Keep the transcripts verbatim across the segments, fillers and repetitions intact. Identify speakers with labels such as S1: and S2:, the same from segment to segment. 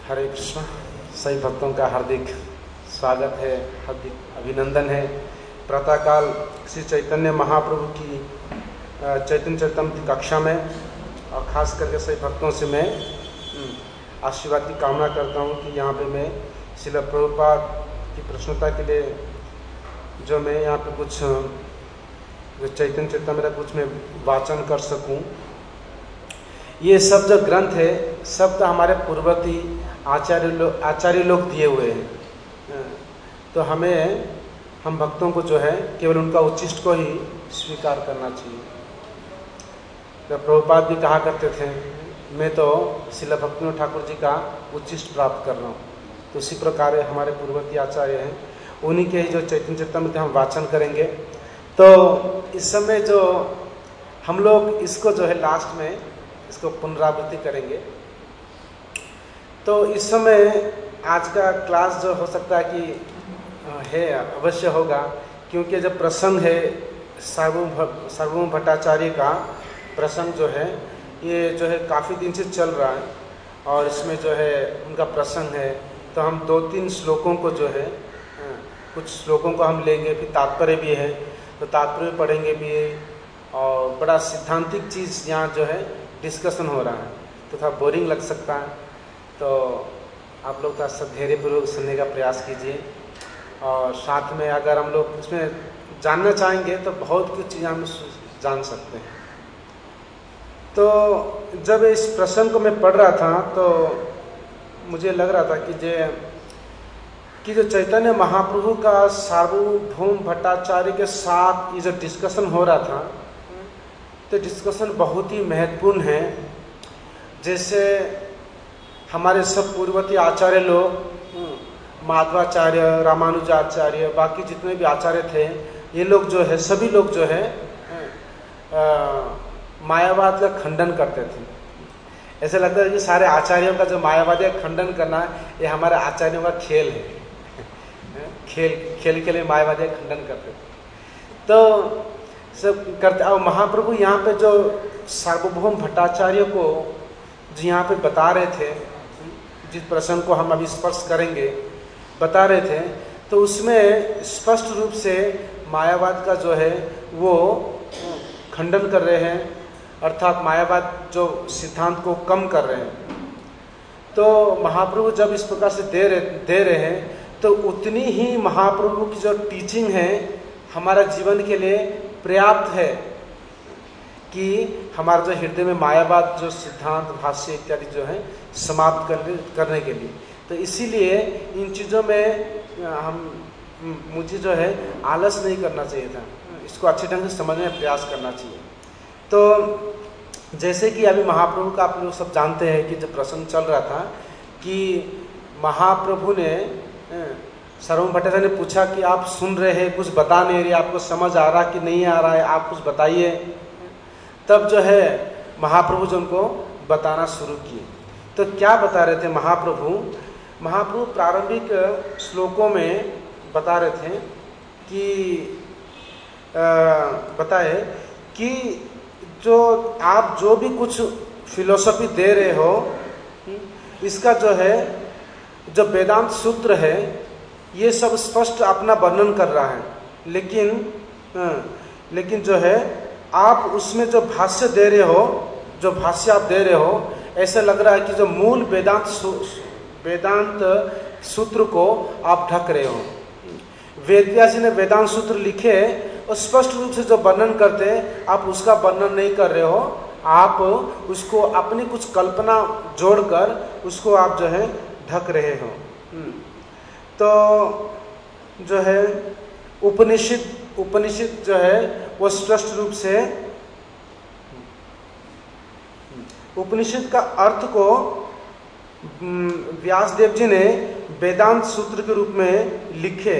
S1: हरे कृष्ण। सभी भक्तों का हार्दिक स्वागत है, हार्दिक अभिनंदन है। प्रातःकाल श्री चैतन्य महाप्रभु की चैतन्य चरितामृत कक्षा में और ख़ास करके सभी भक्तों से मैं आशीर्वाद की कामना करता हूँ कि यहाँ पे मैं श्रील प्रभुपाद की प्रसन्नता के लिए जो मैं यहाँ पे कुछ जो चैतन्य चरितामृत कुछ मैं वाचन कर सकूँ। ये सब जो ग्रंथ है सब तो हमारे पूर्ववर्ती आचार्य लोग आचार्य लोग दिए हुए हैं, तो हमें हम भक्तों को जो है केवल उनका उच्चिष्ट को ही स्वीकार करना चाहिए। तो प्रभुपाद भी कहा करते थे, मैं तो श्रील भक्तिविनोद ठाकुर जी का उच्चिष्ट प्राप्त कर रहा हूँ। तो इसी प्रकार हमारे पूर्ववर्ती आचार्य हैं, उन्हीं के ही जो चैतन्य चरितामृत हम वाचन करेंगे। तो इस समय जो हम लोग इसको जो है लास्ट में इसको पुनरावृत्ति करेंगे। तो इस समय आज का क्लास जो हो सकता है कि है अवश्य होगा, क्योंकि जब प्रसंग है सार्वभौम सार्वभौम भट्टाचार्य का प्रसंग जो है ये जो है काफ़ी दिन से चल रहा है और इसमें जो है उनका प्रसंग है। तो हम दो तीन श्लोकों को जो है कुछ श्लोकों को हम लेंगे, फिर तात्पर्य भी है तो तात्पर्य पढ़ेंगे भी और बड़ा सिद्धांतिक चीज़ यहाँ जो है डिस्कशन हो रहा है, तो थोड़ा बोरिंग लग सकता है। तो आप लोग थोड़ा सब धैर्यपूर्वक सुनने का प्रयास कीजिए और साथ में अगर हम लोग इसमें जानना चाहेंगे तो बहुत कुछ चीज़ें हम जान सकते हैं। तो जब इस प्रसंग को मैं पढ़ रहा था तो मुझे लग रहा था कि जे कि जो चैतन्य महाप्रभु का सार्वभौम भट्टाचार्य के साथ ये जो डिस्कशन हो रहा था तो डिस्कशन बहुत ही महत्वपूर्ण है। जैसे हमारे सब पूर्ववर्ती आचार्य लोग माधवाचार्य, रामानुजाचार्य, बाकी जितने भी आचार्य थे ये लोग जो है सभी लोग जो है आ, मायावाद का खंडन करते थे। ऐसे लगता है कि सारे आचार्यों का जो मायावाद का खंडन करना ये हमारे आचार्यों का खेल है, खेल खेल के लिए मायावाद का खंडन करते थे। तो सब करते और महाप्रभु यहाँ पे जो सार्वभौम भट्टाचार्य को जो यहाँ पे बता रहे थे, जिस प्रसंग को हम अभी स्पर्श करेंगे बता रहे थे, तो उसमें स्पष्ट रूप से मायावाद का जो है वो खंडन कर रहे हैं, अर्थात मायावाद जो सिद्धांत को कम कर रहे हैं। तो महाप्रभु जब इस प्रकार से दे रहे दे रहे हैं तो उतनी ही महाप्रभु की जो टीचिंग है हमारा जीवन के लिए पर्याप्त है कि हमारे जो हृदय में मायावाद जो सिद्धांत भाष्य इत्यादि जो है समाप्त करने करने के लिए। तो इसीलिए इन चीज़ों में हम मुझे जो है आलस नहीं करना चाहिए था, इसको अच्छे ढंग से समझने का प्रयास करना चाहिए। तो जैसे कि अभी महाप्रभु का आप लोग सब जानते हैं कि जब प्रसंग चल रहा था कि महाप्रभु ने सार्वभौम भट्टाचार्य ने पूछा कि आप सुन रहे हैं, कुछ बता नहीं रहे, आपको समझ आ रहा कि नहीं आ रहा है, आप कुछ बताइए। तब जो है महाप्रभु जो उनको बताना शुरू किए। तो क्या बता रहे थे महाप्रभु? महाप्रभु प्रारंभिक श्लोकों में बता रहे थे कि आ, बताए कि जो आप जो भी कुछ फिलोसफी दे रहे हो इसका जो है जो वेदांत सूत्र है ये सब स्पष्ट अपना वर्णन कर रहा है, लेकिन आ, लेकिन जो है आप उसमें जो भाष्य दे रहे हो जो भाष्य आप दे रहे हो ऐसा लग रहा है कि जो मूल वेदांत वेदांत सूत्र को आप ढक रहे हो। वेदव्यास जी ने वेदांत सूत्र लिखे और स्पष्ट रूप से जो वर्णन करते हैं आप उसका वर्णन नहीं कर रहे हो, आप उसको अपनी कुछ कल्पना जोड़कर उसको आप जो है ढक रहे हो। तो जो है उपनिषद उपनिषद जो है वो स्पष्ट रूप से उपनिषद का अर्थ को व्यासदेव जी ने वेदांत सूत्र के रूप में लिखे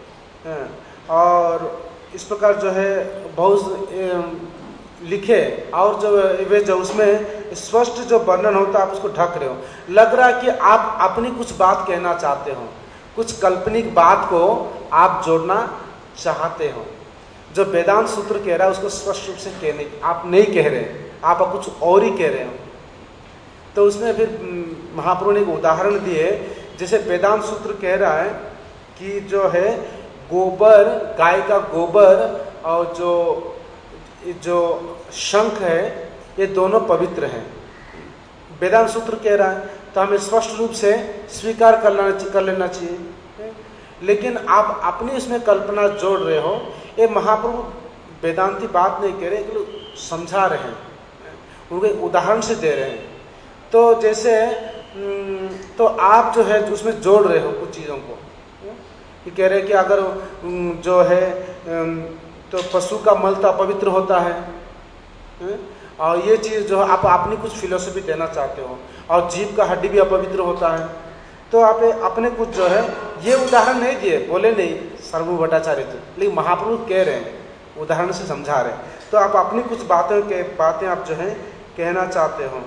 S1: और इस प्रकार जो है बहुत लिखे और जो वे जो उसमें स्पष्ट जो वर्णन होता है आप उसको ढक रहे हो। लग रहा है कि आप अपनी कुछ बात कहना चाहते हो, कुछ काल्पनिक बात को आप जोड़ना चाहते हो। जो वेदांत सूत्र कह रहा है उसको स्पष्ट रूप से कहने आप नहीं कह रहे, आप कुछ और ही कह रहे हो। तो उसमें फिर महाप्रभु ने एक उदाहरण दिए, जैसे वेदांत सूत्र कह रहा है कि जो है गोबर, गाय का गोबर और जो जो शंख है ये दोनों पवित्र हैं, वेदांत सूत्र कह रहा है, तो हमें स्पष्ट रूप से स्वीकार कर लेना कर लेना चाहिए। लेकिन आप अपनी उसमें कल्पना जोड़ रहे हो, ये महाप्रभु वेदांती बात नहीं कह रहे, कि समझा रहे हैं, उनको एक उदाहरण से दे रहे हैं। तो जैसे तो आप जो है उसमें जोड़ रहे हो कुछ चीज़ों को, कि कह रहे हैं कि अगर जो है तो पशु का मल तो अपवित्र होता है, और ये चीज़ जो आप अपनी कुछ फिलोसफी देना चाहते हो, और जीव का हड्डी भी अपवित्र होता है, तो आप अपने कुछ जो है ये उदाहरण नहीं दिए, बोले नहीं सर्वभूम भट्टाचार्य जी, लेकिन महाप्रभु कह रहे हैं, उदाहरण से समझा रहे हैं। तो आप अपनी कुछ बातें के बातें आप जो है कहना चाहते हो।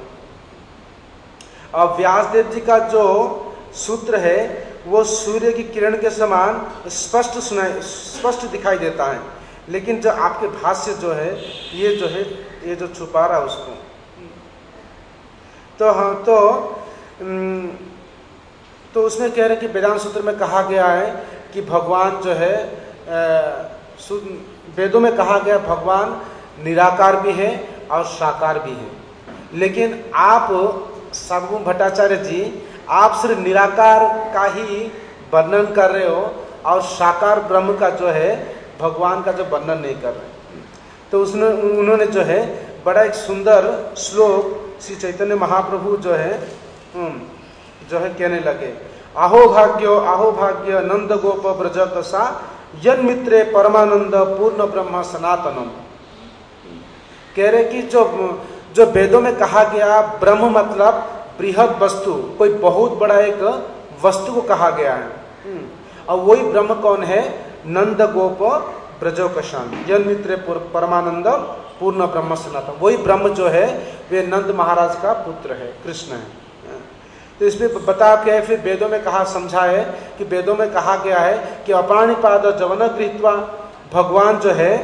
S1: और व्यासदेव जी का जो सूत्र है वो सूर्य की किरण के समान स्पष्ट सुनाई स्पष्ट दिखाई देता है, लेकिन जो आपके भाष्य जो है ये जो है ये जो छुपा रहा है उसको। तो हाँ, तो तो उसमें कह रहे हैं कि वेदांत सूत्र में कहा गया है कि भगवान जो है वेदों में कहा गया भगवान निराकार भी है और साकार भी है, लेकिन आप सर्वभूम भट्टाचार्य जी आप सिर्फ निराकार का ही वर्णन कर रहे हो और साकार ब्रह्म का जो है भगवान का जो वर्णन नहीं कर रहे। तो उसने उन्होंने जो है बड़ा एक सुंदर श्लोक श्री चैतन्य महाप्रभु जो है जो है कहने लगे, आहो भाग्यो आहो भाग्य नंद गोप ब्रज कसा यन मित्रे परमानंद पूर्ण ब्रह्म सनातनम। कह रहे कि जो जो वेदों में कहा गया ब्रह्म मतलब बृहद वस्तु, कोई बहुत बड़ा एक वस्तु को कहा गया है, और वही ब्रह्म कौन है? नंद गोप ब्रजो कशान यन मित्रे परमानंद पूर्ण ब्रह्म सनातन। वही ब्रह्म जो है वे नंद महाराज का पुत्र है, कृष्ण है। तो इसमें बता के फिर वेदों में कहा समझा है कि वेदों में कहा गया है कि अपाणिपाद जवन गृहीत्वा, भगवान जो है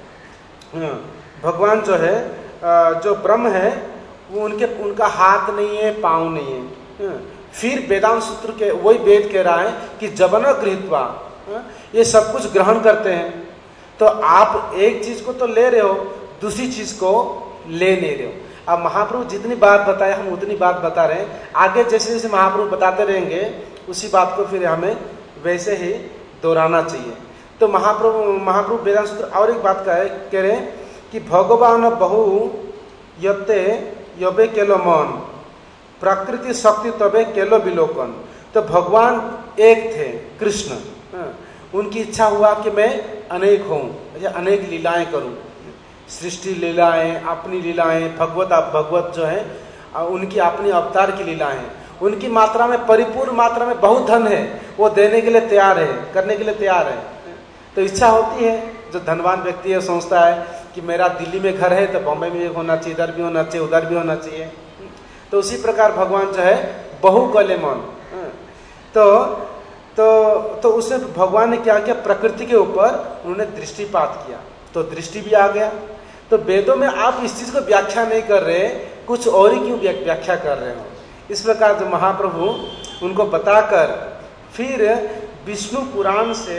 S1: भगवान जो है जो ब्रह्म है वो उनके उनका हाथ नहीं है, पाँव नहीं है। फिर वेदांत सूत्र के वही वेद कह रहा है कि जवन गृहीत्वा, ये सब कुछ ग्रहण करते हैं। तो आप एक चीज को तो ले रहे हो, दूसरी चीज को ले नहीं रहे हो। अब महाप्रभु जितनी बात बताए हम उतनी बात बता रहे हैं, आगे जैसे जैसे महाप्रभु बताते रहेंगे उसी बात को फिर हमें वैसे ही दोहराना चाहिए। तो महाप्रभु महाप्रभु वेदांत सूत्र और एक बात का है, कह रहे हैं कि भगवान बहु यते यबे केलो मन प्रकृति शक्ति तबे केलो विलोकन। तो भगवान एक थे कृष्ण, उनकी इच्छा हुआ कि मैं अनेक हूँ, अनेक लीलाएं करूँ, सृष्टि लीलाएं, अपनी लीलाएं, भगवत भगवत जो है उनकी अपनी अवतार की लीलाएं, उनकी मात्रा में परिपूर्ण मात्रा में बहुत धन है, वो देने के लिए तैयार है, करने के लिए तैयार है। तो इच्छा होती है, जो धनवान व्यक्ति है सोचता है कि मेरा दिल्ली में घर है तो बॉम्बे में भी होना चाहिए, इधर भी होना चाहिए, उधर भी होना चाहिए। तो उसी प्रकार भगवान जो है बहु कले मन। तो तो तो उसने भगवान ने क्या किया, प्रकृति के ऊपर उन्होंने दृष्टिपात किया, तो दृष्टि भी आ गया। तो वेदों में आप इस चीज को व्याख्या नहीं कर रहे, कुछ और ही क्यों व्याख्या कर रहे हो? इस प्रकार जो महाप्रभु उनको बताकर फिर विष्णु पुराण से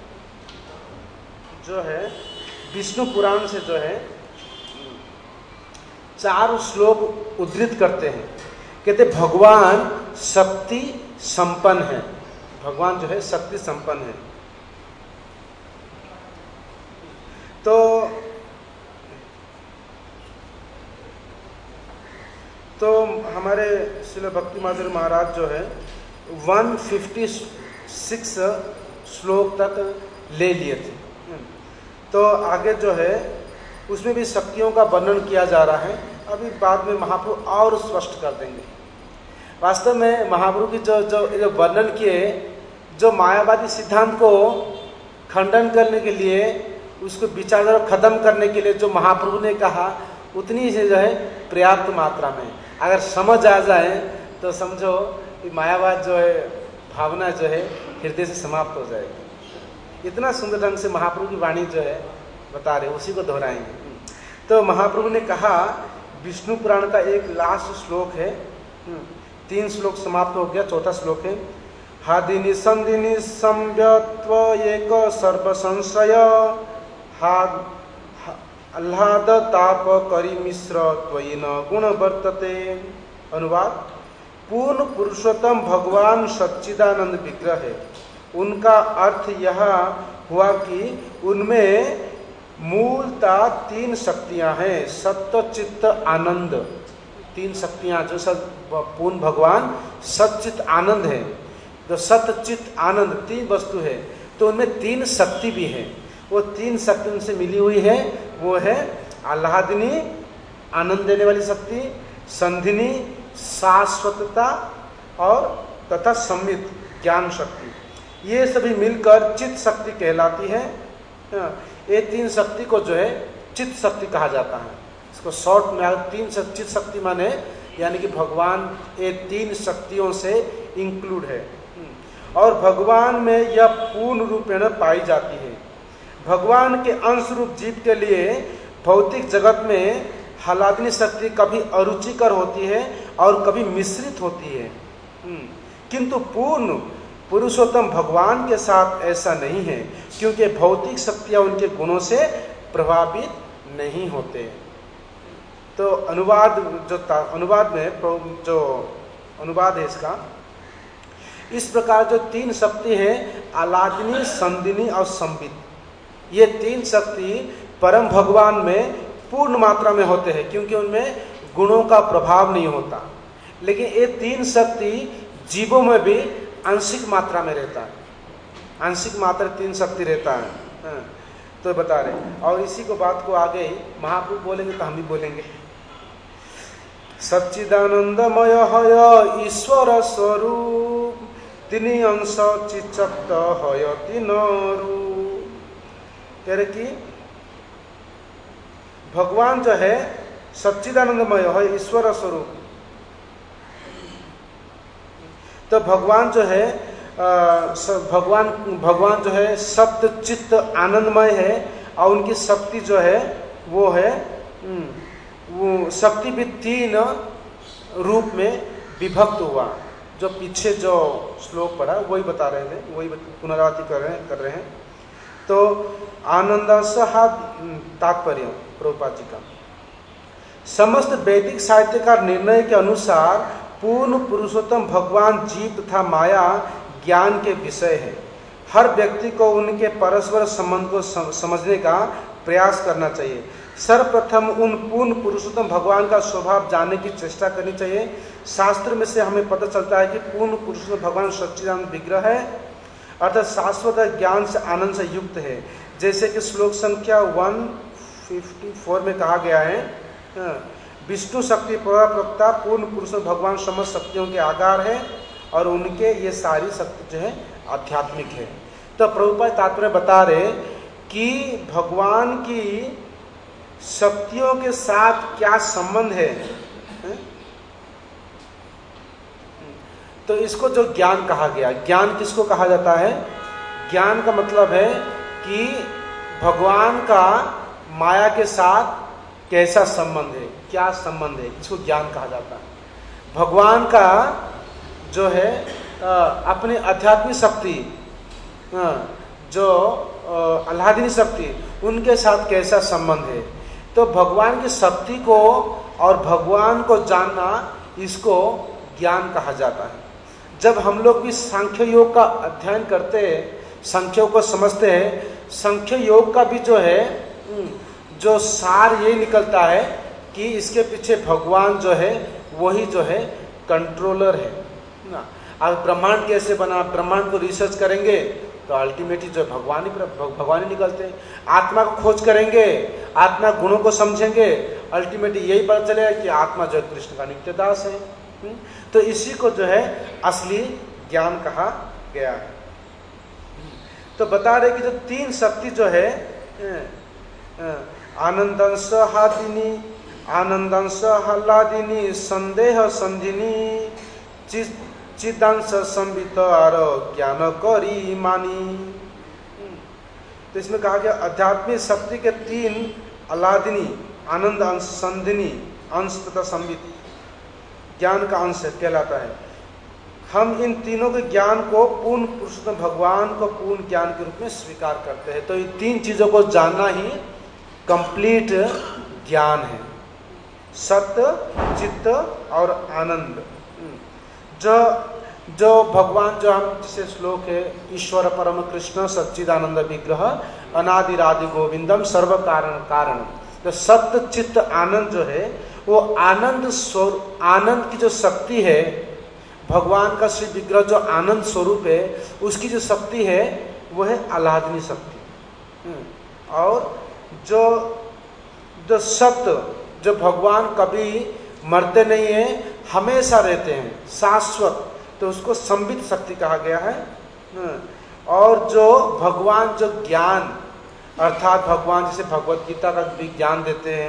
S1: जो है विष्णु पुराण से जो है चार श्लोक उद्धृत करते हैं। कहते भगवान शक्ति संपन्न है, भगवान जो है शक्ति संपन्न है। तो तो हमारे श्रील भक्ति माधुर्य महाराज जो है एक सौ छप्पन श्लोक तक ले लिए थे। तो आगे जो है उसमें भी शक्तियों का वर्णन किया जा रहा है, अभी बाद में महाप्रभु और स्पष्ट कर देंगे। वास्तव में महाप्रभु की जो जो जो वर्णन किए, जो मायावादी सिद्धांत को खंडन करने के लिए, उसको विचार खत्म करने के लिए जो महाप्रभु ने कहा, उतनी से जो है पर्याप्त मात्रा में अगर समझ आ जाए तो समझो कि मायावाद जो है भावना जो है हृदय से समाप्त हो जाएगी। इतना सुंदर ढंग से महाप्रभु की वाणी जो है बता रहे, उसी को दोहराएंगे। तो महाप्रभु ने कहा, विष्णु पुराण का एक लास्ट श्लोक है तीन श्लोक समाप्त हो गया, चौथा श्लोक है हादिनी संदिनी संव्यत्व एक सर्व संशय हा आह्लाद ताप करी मिश्र त्वयि न गुण वर्तते। अनुवाद, पूर्ण पुरुषोत्तम भगवान सच्चिदानंद विग्रह है। उनका अर्थ यह हुआ कि उनमें मूलतः तीन शक्तियां हैं, सत्य चित्त आनंद। तीन शक्तियां जो सब पूर्ण भगवान सच्चित आनंद है, जो सत्य चित्त आनंद तीन वस्तु है, तो उनमें तीन शक्ति भी है। वो तीन शक्ति उनसे मिली हुई है, वो है आह्लादिनी आनंद देने वाली शक्ति, संधिनी शाश्वतता और तथा संवित ज्ञान शक्ति। ये सभी मिलकर चित्त शक्ति कहलाती है। ये तीन शक्ति को जो है चित्त शक्ति कहा जाता है। इसको शॉर्ट में तीन चित्त शक्ति माने यानी कि भगवान ये तीन शक्तियों से इंक्लूड है और भगवान में यह पूर्ण रूपेण पाई जाती है। भगवान के अंश रूप जीव के लिए भौतिक जगत में आह्लादिनी शक्ति कभी अरुचिकर होती है और कभी मिश्रित होती है, किंतु पूर्ण पुरुषोत्तम भगवान के साथ ऐसा नहीं है, क्योंकि भौतिक शक्तियां उनके गुणों से प्रभावित नहीं होते। तो अनुवाद जो अनुवाद में जो अनुवाद है इसका, इस प्रकार जो तीन शक्ति है आह्लादिनी, संदिनी और संवित, ये तीन शक्ति परम भगवान में पूर्ण मात्रा में होते हैं, क्योंकि उनमें गुणों का प्रभाव नहीं होता। लेकिन ये तीन शक्ति जीवों में भी आंशिक मात्रा में रहता है, आंशिक मात्रा तीन शक्ति रहता है। तो बता रहे, और इसी को बात को आगे महाप्रभु बोलेंगे तो हम भी बोलेंगे। सच्चिदानंदमय हय ईश्वर स्वरूप तिनि अंश चिच्चक्त हय तीनरू। कह रहे कि भगवान जो है सच्चिदानंदमय है, ईश्वर स्वरूप। तो भगवान जो है भगवान भगवान जो है सत्य चित्त आनंदमय है और उनकी शक्ति जो है वो है वो शक्ति भी तीन रूप में विभक्त हुआ। जो पीछे जो श्लोक पढ़ा वही बता रहे थे, वही पुनरावृत्ति कर रहे हैं कर रहे हैं तो आनंद सहा तात्पर्य प्रभुपाद जी का, समस्त वैदिक साहित्यकार निर्णय के अनुसार पूर्ण पुरुषोत्तम भगवान जीव तथा माया ज्ञान के विषय है। हर व्यक्ति को उनके परस्पर संबंध को समझने का प्रयास करना चाहिए। सर्वप्रथम उन पूर्ण पुरुषोत्तम भगवान का स्वभाव जानने की चेष्टा करनी चाहिए। शास्त्र में से हमें पता चलता है कि पूर्ण पुरुषोत्तम भगवान सच्चिदानंद विग्रह है, अर्थात शाश्वत ज्ञान से आनंद से युक्त है। जैसे कि श्लोक संख्या एक सौ चौवन में कहा गया है, विष्णु शक्ति प्रवक्ता पूर्ण पुरुष भगवान समस्त शक्तियों के आधार है और उनके ये सारी शक्ति जो है आध्यात्मिक है। तो प्रभुपाद तात्पर्य बता रहे कि भगवान की शक्तियों के साथ क्या संबंध है, है? तो इसको जो ज्ञान कहा गया, ज्ञान किसको कहा जाता है? ज्ञान का मतलब है कि भगवान का माया के साथ कैसा संबंध है, क्या संबंध है, इसको ज्ञान कहा जाता है। भगवान का जो है अपनी आध्यात्मिक शक्ति, जो आह्लादिनी शक्ति, उनके साथ कैसा संबंध है। तो भगवान की शक्ति को और भगवान को जानना, इसको ज्ञान कहा जाता है। जब हम लोग भी सांख्य योग का अध्ययन करते हैं, सांख्यों को समझते हैं, सांख्य योग का भी जो है जो सार ये निकलता है कि इसके पीछे भगवान जो है वही जो है कंट्रोलर है ना। अब ब्रह्मांड कैसे बना, ब्रह्मांड को रिसर्च करेंगे तो अल्टीमेटली जो भगवान ही भगवान ही निकलते हैं। आत्मा को खोज करेंगे, आत्मा गुणों को समझेंगे, अल्टीमेटली यही पता चलेगा कि आत्मा जो है कृष्ण का नित्य दास है। तो इसी को जो है असली ज्ञान कहा गया है। तो बता रहे कि जो तीन शक्ति जो है आनंदंश हादिनी, आनंदंश आह्लादिनी, संदेह संधिनी, चिदांश संवित और ज्ञान करी मानी। तो इसमें कहा गया आध्यात्मिक शक्ति के तीन आह्लादिनी, आनंद अंश, संधिनी अंश तथा संवित। ज्ञान का अंश कहलाता है। हम इन तीनों के ज्ञान को पूर्ण पुरुषोत्तम भगवान को पूर्ण ज्ञान के रूप में स्वीकार करते हैं। तो ये तीन चीजों को जानना ही कंप्लीट ज्ञान है, सत्य, चित्त और आनंद। जो जो भगवान, जो हम जिसे श्लोक है, ईश्वर परम कृष्ण सच्चिदानंद विग्रह अनादिरादि गोविंदम सर्व कारण कारण। तो सत्य चित्त आनंद जो है वो आनंद स्वरूप, आनंद की जो शक्ति है, भगवान का श्री विग्रह जो आनंद स्वरूप है, उसकी जो शक्ति है वो है आह्लादनी शक्ति। और जो जो सत्य, जो भगवान कभी मरते नहीं है, हमेशा रहते हैं, शाश्वत, तो उसको संबित शक्ति कहा गया है। और जो भगवान जो ज्ञान, अर्थात भगवान जैसे भगवत गीता का भी ज्ञान देते हैं,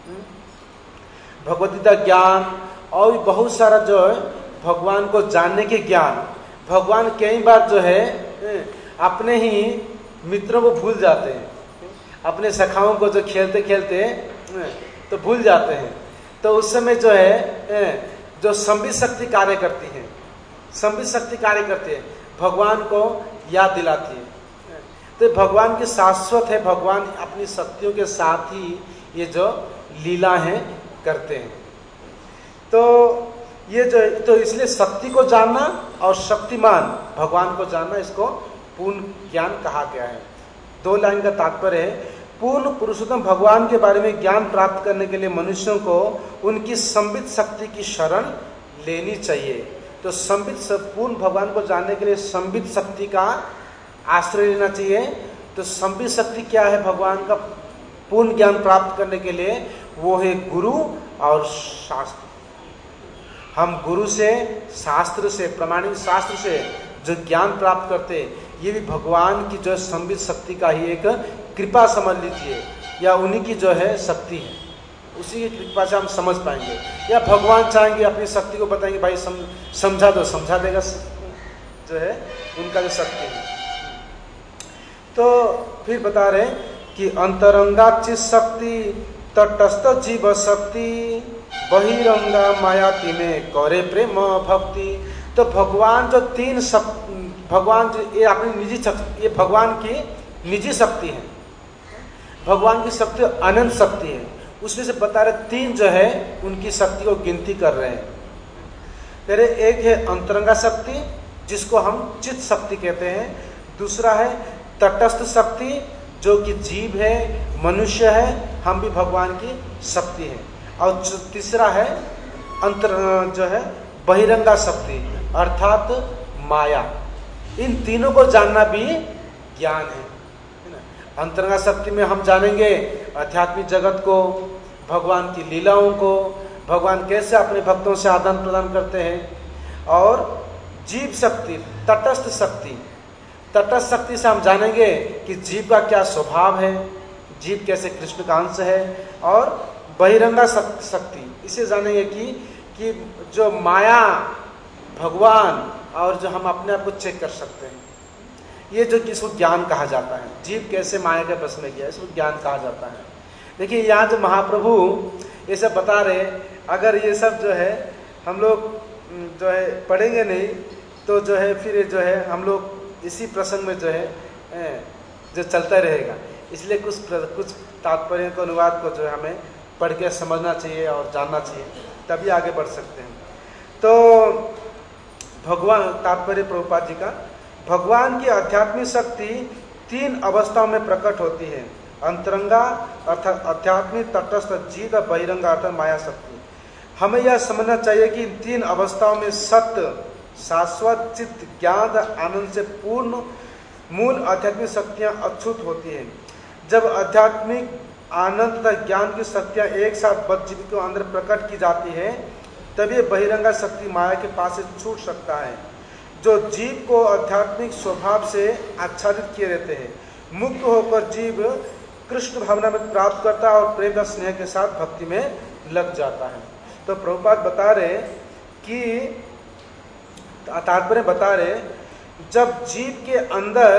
S1: भगवत गीता ज्ञान और बहुत सारा जो है भगवान को जानने के ज्ञान। भगवान कई बार जो है अपने ही मित्रों को भूल जाते हैं, अपने सखाओं को जो खेलते खेलते तो भूल जाते हैं। तो उस समय जो है जो संबित शक्ति कार्य करती है, संबित शक्ति कार्य करती है, भगवान को याद दिलाती है। तो भगवान की शाश्वत है, भगवान अपनी शक्तियों के साथ ही ये जो लीला है करते हैं। तो ये जो, तो इसलिए शक्ति को जानना और शक्तिमान भगवान को जानना, इसको पूर्ण ज्ञान कहा गया है। दो लाइन का तात्पर्य है, पूर्ण पुरुषोत्तम भगवान के बारे में ज्ञान प्राप्त करने के लिए मनुष्यों को उनकी संबित शक्ति की शरण लेनी चाहिए। तो संबित, पूर्ण भगवान को जानने के लिए संबित शक्ति का आश्रय लेना चाहिए। तो संबित शक्ति क्या है भगवान का पूर्ण ज्ञान प्राप्त करने के लिए? वो है गुरु और शास्त्र। हम गुरु से, शास्त्र से, प्रमाणिक शास्त्र से जो ज्ञान प्राप्त करते, ये भी भगवान की जो संबित शक्ति का ही एक कृपा समझ लीजिए, या उन्हीं की जो है शक्ति है, उसी की कृपा से हम समझ पाएंगे। या भगवान चाहेंगे अपनी शक्ति को बताएंगे, भाई सम, समझा दो, समझा देगा जो है उनका जो शक्ति है। तो फिर बता रहे कि अंतरंगा चित शक्ति तटस्थ जीव शक्ति बहिरंगा मायाती में करे प्रेम भक्ति। तो भगवान जो तीन शक्ति, भगवान जो ये अपनी निजी शक्ति, ये भगवान की निजी शक्ति है, भगवान की शक्ति अनंत शक्ति है। उसमें से बता रहे तीन जो है उनकी शक्ति को गिनती कर रहे हैं। तेरे एक है अंतरंगा शक्ति जिसको हम चित्त शक्ति कहते हैं, दूसरा है तटस्थ शक्ति जो कि जीव है, मनुष्य है, हम भी भगवान की शक्ति है, और तीसरा है अंतर जो है बहिरंगा शक्ति अर्थात माया। इन तीनों को जानना भी ज्ञान है। अंतरंगा शक्ति में हम जानेंगे आध्यात्मिक जगत को, भगवान की लीलाओं को, भगवान कैसे अपने भक्तों से आदान प्रदान करते हैं। और जीव शक्ति, तटस्थ शक्ति, तटस्थ शक्ति से हम जानेंगे कि जीव का क्या स्वभाव है, जीव कैसे कृष्ण का अंश है। और बहिरंगा शक्ति इसे जानेंगे कि कि जो माया, भगवान और जो हम अपने आप को चेक कर सकते हैं, ये जो किसको ज्ञान कहा जाता है। जीव कैसे माया के बस में गया, इसको ज्ञान कहा जाता है। देखिए यहाँ जो महाप्रभु ये सब बता रहे, अगर ये सब जो है हम लोग जो है पढ़ेंगे नहीं तो जो है फिर जो है हम लोग इसी प्रसंग में जो है जो चलता रहेगा। इसलिए कुछ कुछ तात्पर्य को, अनुवाद को जो है हमें पढ़ के समझना चाहिए और जानना चाहिए, तभी आगे बढ़ सकते हैं। तो भगवान, तात्पर्य प्रभुपाद जी का, भगवान की आध्यात्मिक शक्ति तीन अवस्थाओं में प्रकट होती है। अंतरंगा अर्थात आध्यात्मिक, तटस्थ जीव, बहिरंगा अर्थात माया शक्ति। हमें यह समझना चाहिए कि इन तीन अवस्थाओं में सत्य, शाश्वत, चित्त, ज्ञान, आनंद से पूर्ण मूल आध्यात्मिक शक्तियां अछूत होती हैं। जब आध्यात्मिक आनंद तथा ज्ञान की शक्तियां एक साथ बद्धजीव के अंदर प्रकट की जाती है, तभी बहिरंगा शक्ति माया के पास से छूट सकता है। जो जीव को आध्यात्मिक स्वभाव से आच्छादित किए रहते हैं, मुक्त होकर जीव कृष्ण भावना में प्राप्त करता है और प्रेम व स्नेह के साथ भक्ति में लग जाता है। तो प्रभुपाद बता रहे कि तात्पर्य बता रहे, जब जीव के अंदर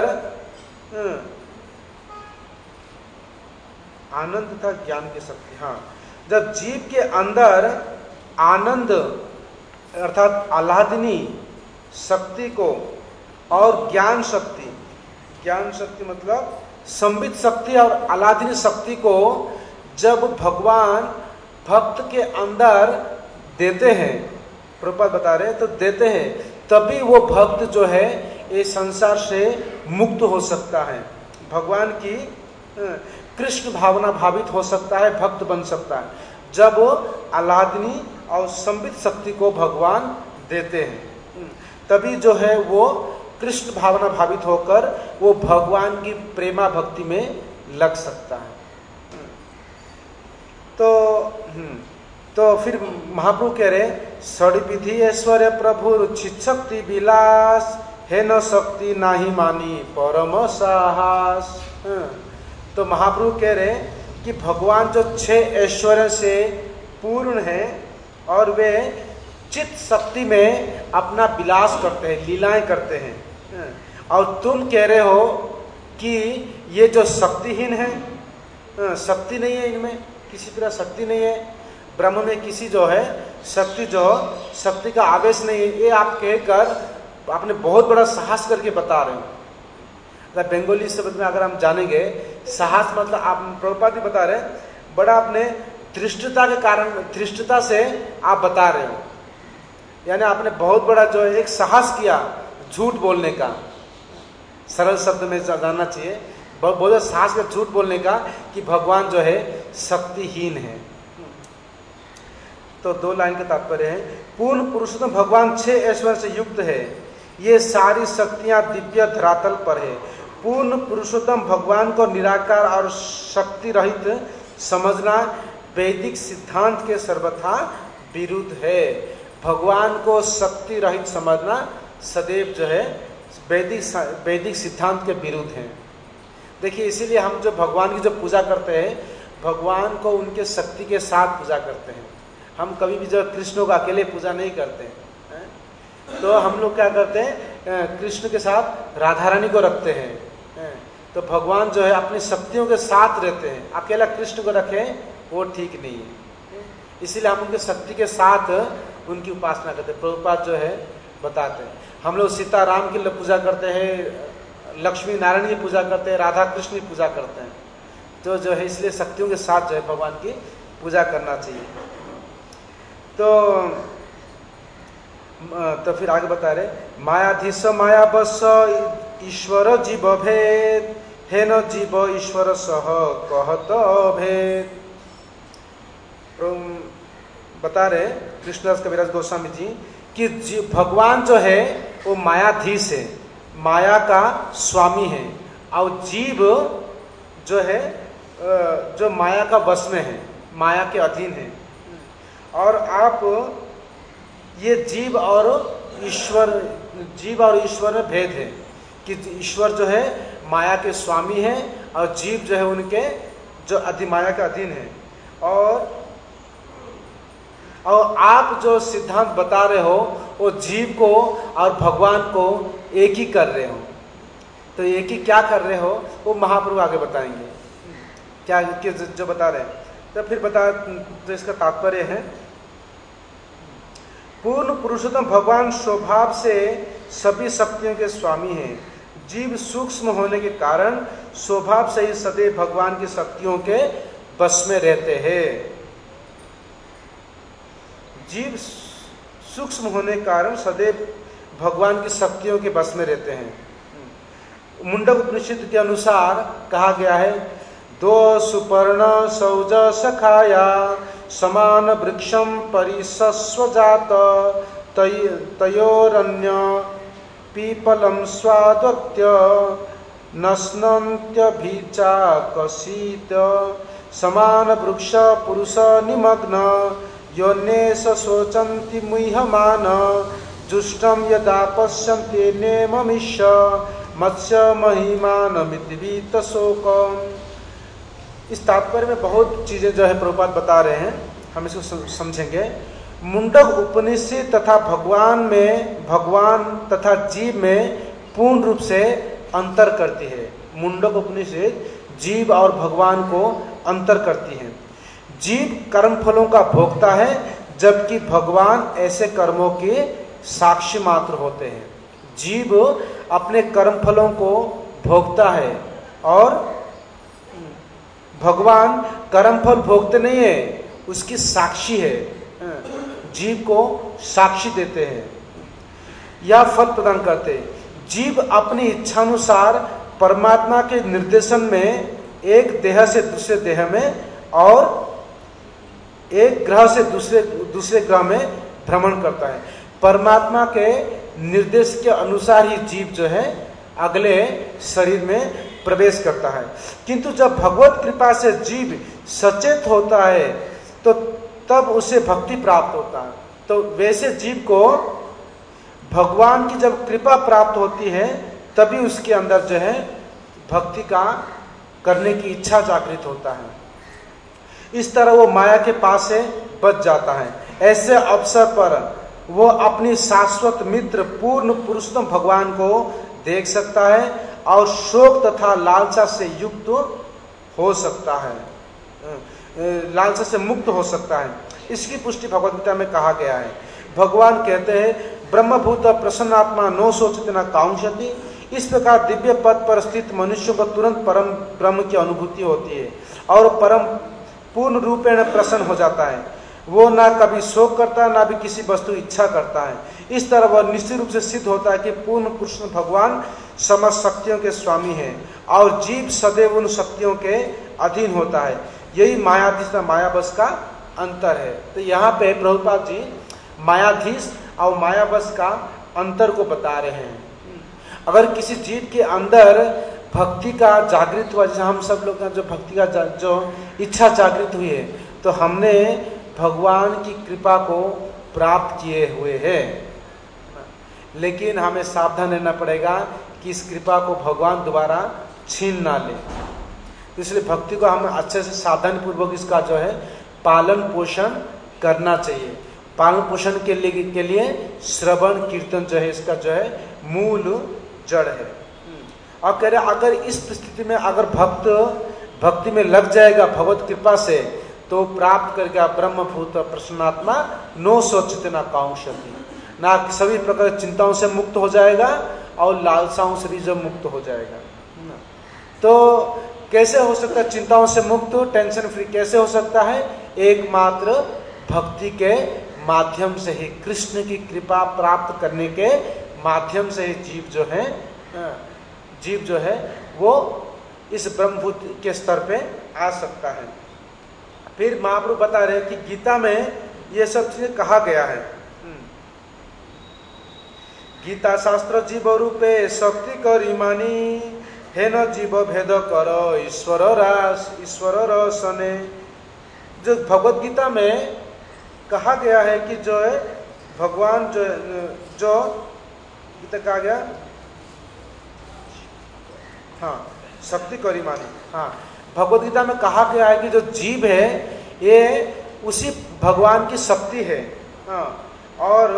S1: आनंद था ज्ञान की शक्ति, हाँ, जब जीव के अंदर आनंद अर्थात आह्लादिनी शक्ति को और ज्ञान शक्ति, ज्ञान शक्ति मतलब संबित शक्ति और आह्लादिनी शक्ति को जब भगवान भक्त के अंदर देते हैं, प्रभुपाद बता रहे हैं, तो देते हैं, तभी वो भक्त जो है ये संसार से मुक्त हो सकता है, भगवान की कृष्ण भावना भावित हो सकता है, भक्त बन सकता है, जब आह्लादिनी और संबित शक्ति को भगवान देते हैं, तभी जो है वो कृष्ण भावना भावित होकर वो भगवान की प्रेमा भक्ति में लग सकता है। तो तो फिर महाप्रभु कह रहे षड विधि ऐश्वर्य प्रभु चित्शक्ति विलास है न शक्ति नाही मानी परम साहस। तो महाप्रभु कह रहे कि भगवान जो छह ऐश्वर्य से पूर्ण है और वे चित्त शक्ति में अपना विलास करते हैं, लीलाएं करते हैं, और तुम कह रहे हो कि ये जो शक्तिहीन है, शक्ति नहीं है, इनमें किसी तरह शक्ति नहीं है, ब्रह्म में किसी जो है शक्ति जो शक्ति का आवेश नहीं है, ये आप कहकर आपने बहुत बड़ा साहस करके बता रहे हो। अगर बंगाली शब्द में अगर हम जानेंगे, साहस मतलब आप प्रभुपाद भी बता रहे हैं, बड़ा आपने धृष्टता के कारण, धृष्टता से आप बता रहे हो, यानी आपने बहुत बड़ा जो है एक साहस किया झूठ बोलने का, सरल शब्द में जानना चाहिए, बहुत साहस का झूठ बोलने का कि भगवान जो है शक्तिहीन है। तो दो लाइन का तात्पर्य है, पूर्ण पुरुषोत्तम भगवान छह ऐश्वर्य से युक्त है, ये सारी शक्तियां दिव्य धरातल पर है। पूर्ण पुरुषोत्तम भगवान को निराकार और शक्ति रहित समझना वैदिक सिद्धांत के सर्वथा विरुद्ध है। भगवान को शक्ति रहित समझना सदैव जो है वैदिक वैदिक सिद्धांत के विरुद्ध है। देखिए, इसीलिए हम जो भगवान की जो पूजा करते हैं, भगवान को उनके शक्ति के साथ पूजा करते हैं। हम कभी भी जो कृष्ण को अकेले पूजा नहीं करते हैं, तो हम लोग क्या करते हैं, कृष्ण के साथ राधा रानी को रखते हैं। तो भगवान जो है अपनी शक्तियों के साथ रहते हैं, अकेला कृष्ण को रखें वो ठीक नहीं है, इसीलिए हम उनके शक्ति के साथ उनकी उपासना करते हैं। प्रभुपाद जो है बताते हैं, हम लोग सीताराम की पूजा करते हैं, लक्ष्मी नारायण की पूजा करते हैं, राधा कृष्ण की पूजा करते हैं, तो जो है इसलिए शक्तियों के साथ जो है भगवान की पूजा करना चाहिए। तो तो फिर आगे बता रहे, मायाधीश माया बस ईश्वर जीव भेद है न जीव ईश्वर सह कहत भेद। बता रहे कृष्णदास कविराज गोस्वामी जी कि भगवान जो है वो मायाधीश है, माया का स्वामी है, और जीव जो है जो माया का वश में है, माया के अधीन है। और आप ये जीव और ईश्वर, जीव और ईश्वर में भेद है कि ईश्वर जो है माया के स्वामी है और जीव जो है उनके जो अधिमाया के अधीन है। और और आप जो सिद्धांत बता रहे हो वो जीव को और भगवान को एक ही कर रहे हो। तो एक ही क्या कर रहे हो वो महाप्रभु आगे बताएंगे क्या जो बता रहे हैं। तो फिर बता, तो इसका तात्पर्य है, पूर्ण पुरुषोत्तम भगवान स्वभाव से सभी शक्तियों के स्वामी हैं। जीव सूक्ष्म होने के कारण स्वभाव से ही सदैव भगवान की शक्तियों के बस में रहते हैं। जीव सूक्ष्म होने के कारण सदैव भगवान की शक्तियों के बस में रहते हैं। मुंडक उपनिषद के अनुसार कहा गया है, दो सुपर्ण सौज सखाया समान वृक्षम परिसस्वजात तयोरन्य पीपलम स्वादत्य नश्नन्त्यभिचाकसीत समान वृक्ष पुरुष निमग्न योन्नेष शोचन्ति मुह्यमान जुष्टम यदा पश्यन्ते नेममिष्य मत्स्य महिमानमिद्वीत शोकम। इस तात्पर्य में बहुत चीजें जो है प्रभुपाद बता रहे हैं, हम इसको समझेंगे। मुंडक उपनिषद तथा भगवान में, भगवान तथा जीव में पूर्ण रूप से अंतर करती है। मुंडक उपनिषद जीव और भगवान को अंतर करती है। जीव कर्म फलों का भोक्ता है, जबकि भगवान ऐसे कर्मों के साक्षी मात्र होते हैं। जीव अपने कर्म फलों को भोगता है और भगवान कर्म फल भोगते नहीं है, उसकी साक्षी है, जीव को साक्षी देते हैं या फल प्रदान करते हैं। जीव अपनी इच्छानुसार परमात्मा के निर्देशन में एक देह से दूसरे देह में और एक ग्रह से दूसरे दूसरे ग्रह में भ्रमण करता है। परमात्मा के निर्देश के अनुसार ही जीव जो है अगले शरीर में प्रवेश करता है। किंतु जब भगवत कृपा से जीव सचेत होता है तो तब उसे भक्ति प्राप्त होता है। तो वैसे जीव को भगवान की जब कृपा प्राप्त होती है तभी उसके अंदर जो है भक्ति का करने की इच्छा जागृत होता है। इस तरह वो माया के पास से बच जाता है। ऐसे अवसर पर वो अपनी शाश्वत मित्र पूर्ण पुरुषोत्तम भगवान को देख सकता है और शोक तथा लालसा से युक्त हो सकता है, लालसा से मुक्त हो सकता है। इसकी पुष्टि भगवद गीता में कहा गया है। भगवान कहते हैं ब्रह्मभूत प्रसन्नात्मा नो सोचति न कांक्षति। इस प्रकार दिव्य पद पर स्थित मनुष्य को तुरंत परम ब्रह्म की अनुभूति होती है और परम पूर्ण रूपेण प्रसन्न हो जाता है। वो ना कभी शोक करता ना भी किसी वस्तु इच्छा करता है। इस तरह वह निश्चित रूप से सिद्ध होता है कि पूर्ण पुरुष भगवान समस्त शक्तियों के स्वामी हैं और जीव सदैव उन शक्तियों के अधीन होता है। यही मायाधीश और मायावश का अंतर है। तो यहाँ पे प्रभुपाद जी मायाधीश और मायावश का अंतर को बता रहे हैं। अगर किसी जीव के अंदर भक्ति का जागृत हुआ, जैसे हम सब लोग का जो भक्ति का जो इच्छा जागृत हुई है, तो हमने भगवान की कृपा को प्राप्त किए हुए हैं। लेकिन हमें सावधान रहना पड़ेगा कि इस कृपा को भगवान दोबारा छीन ना ले। इसलिए भक्ति को हम अच्छे से सावधानी पूर्वक इसका जो है पालन पोषण करना चाहिए। पालन पोषण के लिए के लिए श्रवण कीर्तन जो है इसका जो है मूल जड़ है। और कह रहे अगर इस स्थिति में अगर भक्त भक्ति में लग जाएगा भगवत कृपा से, तो प्राप्त करके ब्रह्मभूत प्रसन्नात्मा नो सोचते ना कांक्षति, ना सभी प्रकार चिंताओं से मुक्त हो जाएगा और लालसाओं से भी जब मुक्त हो जाएगा। तो कैसे हो सकता है चिंताओं से मुक्त, टेंशन फ्री कैसे हो सकता है? एकमात्र भक्ति के माध्यम से ही, कृष्ण की कृपा प्राप्त करने के माध्यम से ही जीव जो है जीव जो है वो इस ब्रह्मभूत के स्तर पे आ सकता है। फिर महाप्रभु बता रहे हैं कि गीता में ये सब चीजें कहा गया है। गीता शास्त्र जीव रूपे शक्ति करिमानी है न जीव भेद कर ईश्वर रास ईश्वर रसने। जो भगवत गीता में कहा गया है कि जो है भगवान जो जो गीता कहा गया, हाँ शक्ति करिमानी, हाँ भगवत गीता में कहा गया है कि जो जीव है ये उसी भगवान की शक्ति है। हाँ और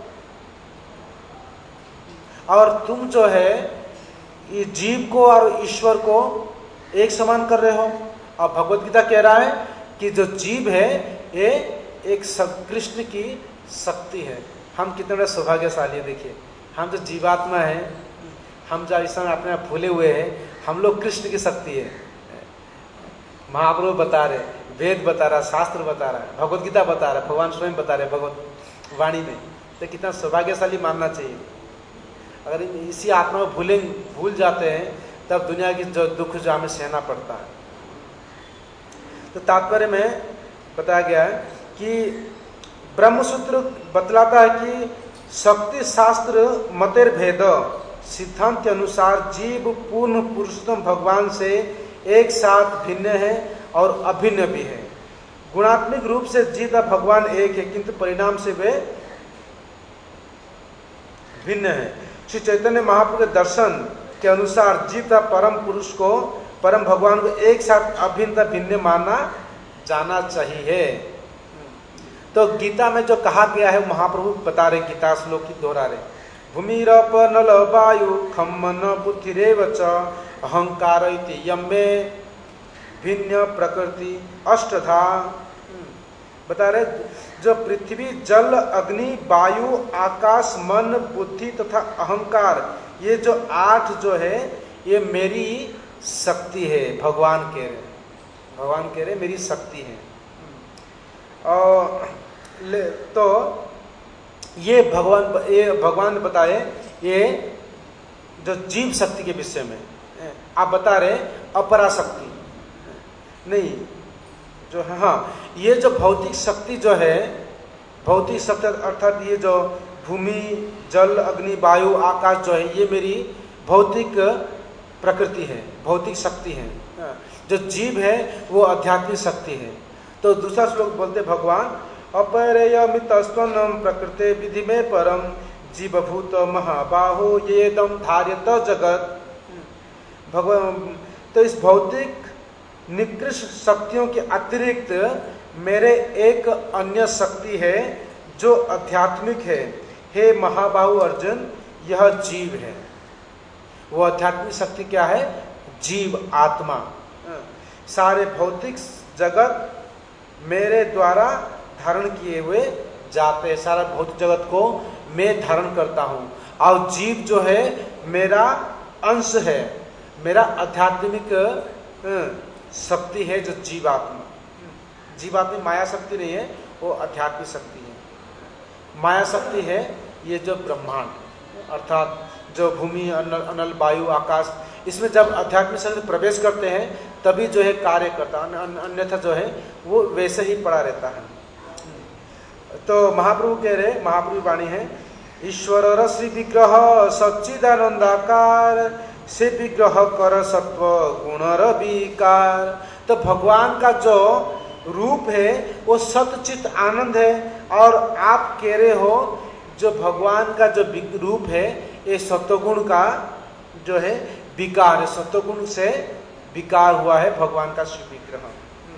S1: और तुम जो है ये जीव को और ईश्वर को एक समान कर रहे हो। और भगवत गीता कह रहा है कि जो जीव है ये एक कृष्ण की शक्ति है। हम कितने बड़े सौभाग्यशाली है। देखिए हम जो जीवात्मा है, हम जो इस समय अपने आप भूले हुए हैं, हम लोग कृष्ण की शक्ति है। महाप्रभु बता रहे, वेद बता रहा, शास्त्र बता रहा है, भगवत गीता बता रहा है, भगवान स्वयं बता रहे भगवत वाणी में। तो कितना सौभाग्यशाली मानना चाहिए। अगर इसी आत्मा में भूले भूल जाते हैं तब दुनिया की जो दुख जो हमें सहना पड़ता है। तो तात्पर्य में बताया गया है कि ब्रह्मसूत्र बतलाता है कि शक्ति शास्त्र मतेर भेद सिद्धांत के अनुसार जीव पूर्ण पुरुषोत्तम भगवान से एक साथ भिन्न है और अभिन्न भी है। गुणात्मक रूप से जीव भगवान एक है, किंतु परिणाम से वे भिन्न है। श्री चैतन्य महाप्रभु के दर्शन के अनुसार जीव तथा परम पुरुष को, परम भगवान को एक साथ अभिन्न भिन्न माना जाना चाहिए। तो गीता में जो कहा गया है महाप्रभु बता रहे, गीता श्लोक की दोहरा रहे। भूमिरप नल वायु खम्मन बुद्धिरेव च अहंकार इति यम्मे भिन्न प्रकृति अष्टधा। बता रहे जो पृथ्वी, जल, अग्नि, वायु, आकाश, मन, बुद्धि तथा अहंकार, ये जो आठ जो है ये मेरी शक्ति है। भगवान कह रहे भगवान कह रहे मेरी शक्ति है। और तो ये भगवान ये भगवान ने बताए ये जो जीव शक्ति के विषय में आप बता रहे अपराशक्ति नहीं जो है, हाँ ये जो भौतिक शक्ति जो है, भौतिक शक्ति अर्थात ये जो भूमि, जल, अग्नि, वायु, आकाश जो है ये मेरी भौतिक प्रकृति है, भौतिक शक्ति है। जो जीव है वो आध्यात्मिक शक्ति है। तो दूसरा श्लोक बोलते भगवान अपरेयमितस्त्वन्नं प्रकृते विधि में परम जीवभूत महाबाहो येदम धार्यत जगत। भगवान तो इस भौतिक निकृष्ट शक्तियों के अतिरिक्त मेरे एक अन्य शक्ति है जो आध्यात्मिक है। हे महाबाहु अर्जुन, यह जीव है। वो आध्यात्मिक शक्ति क्या है? जीव, आत्मा। सारे भौतिक जगत मेरे द्वारा धारण किए हुए जाते हैं। सारा भौतिक जगत को मैं धारण करता हूँ और जीव जो है मेरा अंश है, मेरा आध्यात्मिक शक्ति है जो जीवात्मा। जीवात्मा माया शक्ति नहीं है, वो आध्यात्मिक शक्ति है। माया शक्ति है ये जो ब्रह्मांड अर्थात जो भूमि, अनल, अनल, वायु, आकाश, इसमें जब आध्यात्मिक शक्ति प्रवेश करते हैं तभी जो है कार्य करता है, अन्यथा जो है वो वैसे ही पड़ा रहता है। तो महाप्रभु कह रहे, महाप्रभु वाणी है, ईश्वर रश्मि विग्रह सच्चिदानंदाकार से विग्रह कर सत्व गुण विकार। तो भगवान का जो रूप है वो सतचित आनंद है और आप कह रहे हो जो भगवान का जो रूप है ये सत्वगुण का जो है विकार है, सत्वगुण से विकार हुआ है भगवान का शिव विग्रह।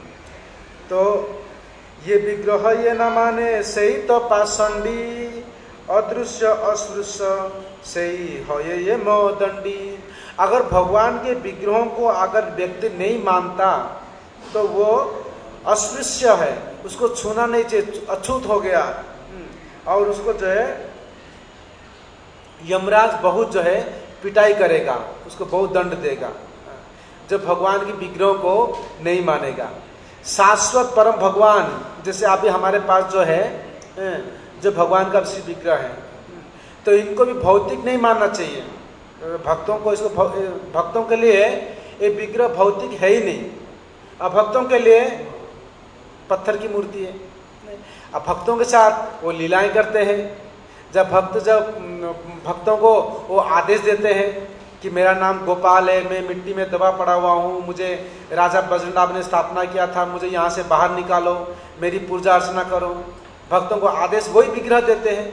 S1: तो ये विग्रह ये न माने सही तो पाषंडी अदृश्य अस्पृश्य सही हो ये ये मोदंडी। अगर भगवान के विग्रहों को अगर व्यक्ति नहीं मानता तो वो अस्पृश्य है, उसको छूना नहीं चाहिए, अछूत हो गया और उसको जो है यमराज बहुत जो है पिटाई करेगा, उसको बहुत दंड देगा जब भगवान के विग्रहों को नहीं मानेगा। शाश्वत परम भगवान जैसे अभी हमारे पास जो है जो भगवान का शिव विग्रह है, तो इनको भी भौतिक नहीं मानना चाहिए। भक्तों को इसको भक्तों के लिए ये विग्रह भौतिक है ही नहीं। अब भक्तों के लिए पत्थर की मूर्ति है। अब भक्तों के साथ वो लीलाएं करते हैं। जब भक्त जब भक्तों को वो आदेश देते हैं कि मेरा नाम गोपाल है, मैं मिट्टी में दबा पड़ा हुआ हूँ, मुझे राजा बजरंग ने स्थापना किया था, मुझे यहाँ से बाहर निकालो, मेरी पूजा अर्चना करो, भक्तों को आदेश वही विग्रह देते हैं।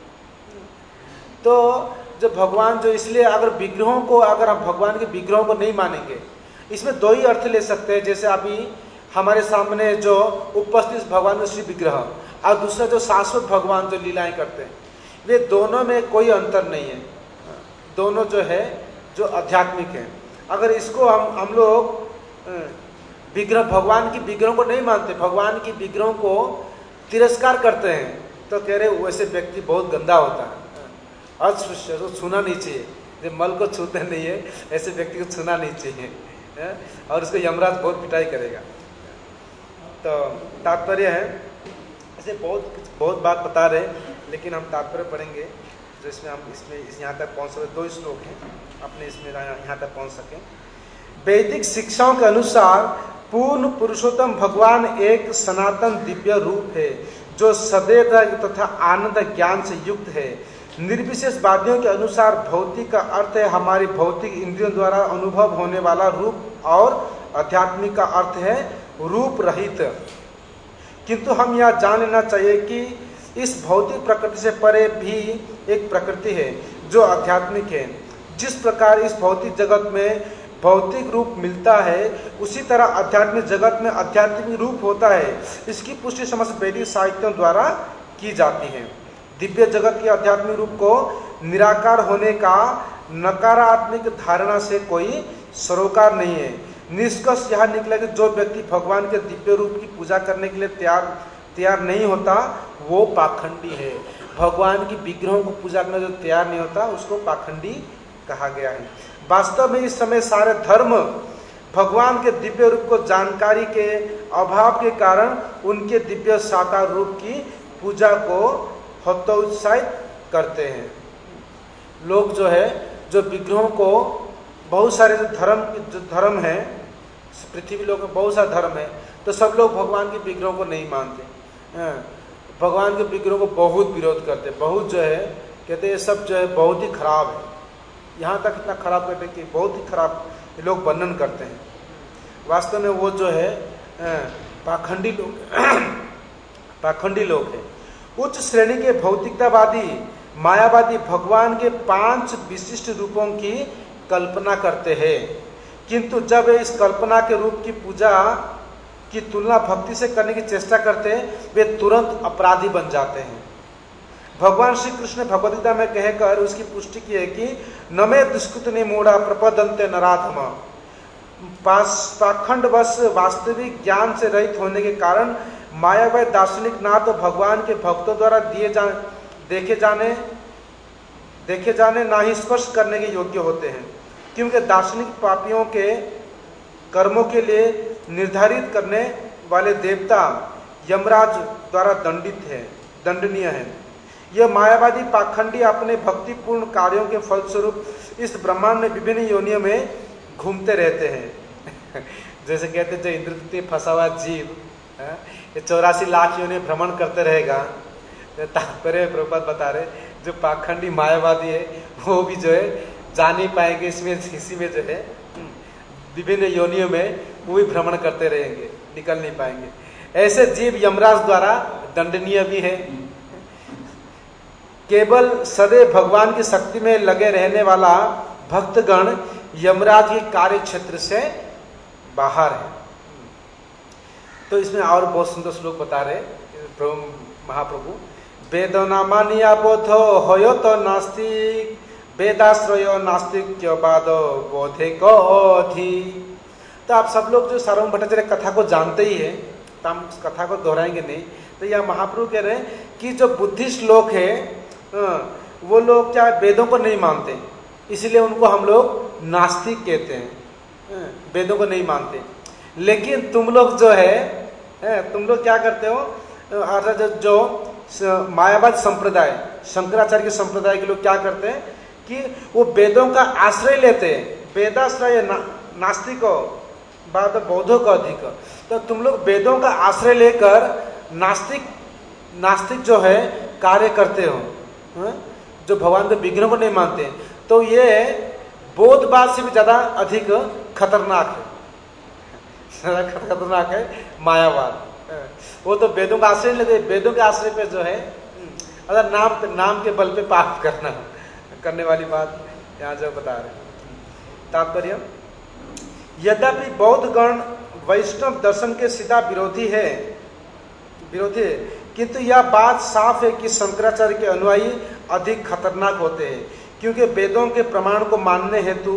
S1: तो जो भगवान जो इसलिए अगर विग्रहों को अगर हम भगवान के विग्रहों को नहीं मानेंगे, इसमें दो ही अर्थ ले सकते हैं। जैसे अभी हमारे सामने जो उपस्थित भगवान का शिव विग्रह और दूसरा जो शाश्वत भगवान जो लीलाएं करते हैं, वे दोनों में कोई अंतर नहीं है। दोनों जो है जो आध्यात्मिक है। अगर इसको हम हम लोग विग्रह भगवान की विग्रहों को नहीं मानते, भगवान की विग्रहों को तिरस्कार करते हैं, तो कह रहे वैसे व्यक्ति बहुत गंदा होता है, अस्पृश्य, तो छूना नहीं चाहिए। जो मल को छूते नहीं है ऐसे व्यक्ति को छूना नहीं चाहिए है? और उसको यमराज बहुत पिटाई करेगा। तो तात्पर्य है ऐसे बहुत बहुत बात बता रहे, लेकिन हम तात्पर्य पढ़ेंगे जो इसमें हम इसमें इस यहाँ तक पहुँच सके। दो श्लोक हैं अपने इसमें यहाँ तक पहुँच सके। वैदिक शिक्षाओं के अनुसार पूर्ण पुरुषोत्तम भगवान एक सनातन दिव्य रूप है जो सदैव तथा आनंद ज्ञान से युक्त है। निर्विशेष वादियों के अनुसार भौतिक का अर्थ है हमारी भौतिक इंद्रियों द्वारा अनुभव होने वाला रूप, और आध्यात्मिक का अर्थ है रूप रहित। किंतु हम यह जान लेना चाहिए कि इस भौतिक प्रकृति से परे भी एक प्रकृति है जो आध्यात्मिक है। जिस प्रकार इस भौतिक जगत में भौतिक रूप मिलता है, उसी तरह आध्यात्मिक जगत में आध्यात्मिक रूप होता है। इसकी पुष्टि समस्त वैदिक साहित्यों द्वारा की जाती है। दिव्य जगत के आध्यात्मिक रूप को निराकार होने का नकारात्मक धारणा से कोई सरोकार नहीं है। निष्कर्ष यह निकला कि जो व्यक्ति भगवान के दिव्य रूप की पूजा करने के लिए तैयार तैयार नहीं होता वो पाखंडी है। भगवान की विग्रहों को पूजा करना जो तैयार नहीं होता उसको पाखंडी कहा गया है। वास्तव में इस समय सारे धर्म भगवान के दिव्य रूप को जानकारी के अभाव के कारण उनके दिव्य साकार रूप की पूजा को हतोत्साहित करते हैं। लोग जो है जो विग्रहों को, बहुत सारे जो धर्म जो धर्म है पृथ्वी लोग में बहुत सारे धर्म है, तो सब लोग भगवान के विग्रहों को नहीं मानते, भगवान के विग्रहों को बहुत विरोध करते, बहुत जो है कहते हैं सब जो है बहुत ही खराब है। यहाँ तक इतना खराब कहते हैं कि बहुत ही खराब लोग वर्णन करते हैं। वास्तव में वो जो है पाखंडी लोग पाखंडी लोग हैं। उच्च श्रेणी के भौतिकतावादी मायावादी भगवान के पांच विशिष्ट रूपों की कल्पना करते हैं, किंतु जब वे इस कल्पना के रूप की पूजा की तुलना भक्ति से करने की चेष्टा करते हैं वे तुरंत अपराधी बन जाते हैं। भगवान श्री कृष्ण ने भगवद गीता में कहकर उसकी पुष्टि की है कि नमे दुष्कृत निमूढ़ा प्रपदन्ते नराधम। पाखंडवश वास्तविक ज्ञान से रहित होने के कारण मायावादी दार्शनिक ना तो भगवान के भक्तों द्वारा दिए जा देखे जाने देखे जाने ना ही स्पर्श करने के योग्य होते हैं, क्योंकि दार्शनिक पापियों के कर्मों के लिए निर्धारित करने वाले देवता यमराज द्वारा दंडित है दंडनीय है। यह मायावादी पाखंडी अपने भक्तिपूर्ण कार्यों के फलस्वरूप इस ब्रह्मांड में विभिन्न योनियों में घूमते रहते हैं। जैसे कहते जो इंद्र फंसा हुआ जीव ये चौरासी लाख योनि भ्रमण करते रहेगा। तात्पर्य प्रभुपाद बता रहे जो पाखंडी मायावादी है वो भी जो है जा नहीं पाएंगे इसमें इसी में जो है विभिन्न योनियों में वो भी भ्रमण करते रहेंगे, निकल नहीं पाएंगे। ऐसे जीव यमराज द्वारा दंडनीय भी है। केवल सदैव भगवान की शक्ति में लगे रहने वाला भक्तगण यमराज के कार्य क्षेत्र से बाहर है। तो इसमें और बहुत सुंदर श्लोक बता रहे प्रभु महाप्रभु, वेदनामानिया बोधो होयो तो नास्तिक वेदाश्रयो नास्तिक्यवाद बोधे कथि। तो आप सब लोग जो सार्वभौम भट्टाचार्य कथा को जानते ही है, तो हम उस कथा को दोहराएंगे नहीं। तो यह महाप्रभु कह रहे हैं कि जो बुद्धिस्ट लोग है वो लोग क्या वेदों को नहीं मानते, इसलिए उनको हम लोग नास्तिक कहते हैं, वेदों को नहीं मानते। लेकिन तुम लोग जो है तुम लोग क्या करते हो, अर्थात जो, जो मायावाद संप्रदाय शंकराचार्य के संप्रदाय के लोग क्या करते हैं कि वो वेदों का आश्रय लेते हैं। वेदाश्रय ना, नास्तिकों बाद बौद्धों का अधिक। तो तुम लोग वेदों का आश्रय लेकर नास्तिक नास्तिक जो है कार्य करते हो, जो भगवान के विग्रह को नहीं मानते। तो ये बौद्धवाद से भी ज्यादा अधिक खतरनाक है, खतरनाक है मायावाद। वो तो वेदों का आश्रय लेते, वेदों के आश्रय पे जो है अगर नाम नाम के बल पे पाप करना करने वाली बात यहाँ जो बता रहे हैं। तात्पर्य, यद्यपि बौद्ध गण वैष्णव दर्शन के सीधा विरोधी है विरोधी है किंतु यह बात साफ है कि शंकराचार्य के अनुयायी अधिक खतरनाक होते हैं, क्योंकि वेदों के प्रमाण को मानने हेतु